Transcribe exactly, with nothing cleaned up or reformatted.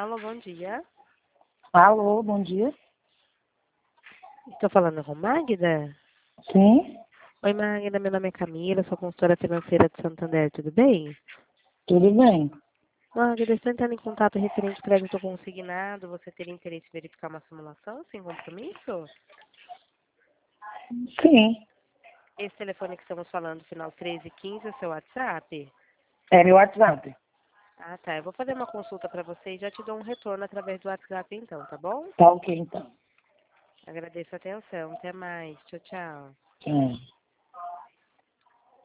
Alô, bom dia. Alô, bom dia. Estou falando com Magda? Sim, Oi, Magda, meu nome é Camila, sou consultora financeira de Santander, tudo bem? tudo bem. Magda, estou entrando em contato referente ao crédito consignado. Você teria interesse em verificar uma simulação sem compromisso? Sim, Esse telefone que estamos falando, final treze quinze, é o seu WhatsApp? é meu WhatsApp. Ah, tá. Eu vou fazer uma consulta para você e já te dou um retorno através do WhatsApp então, tá bom? Tá ok, então. Agradeço a atenção. Até mais. Tchau, tchau. Tchau.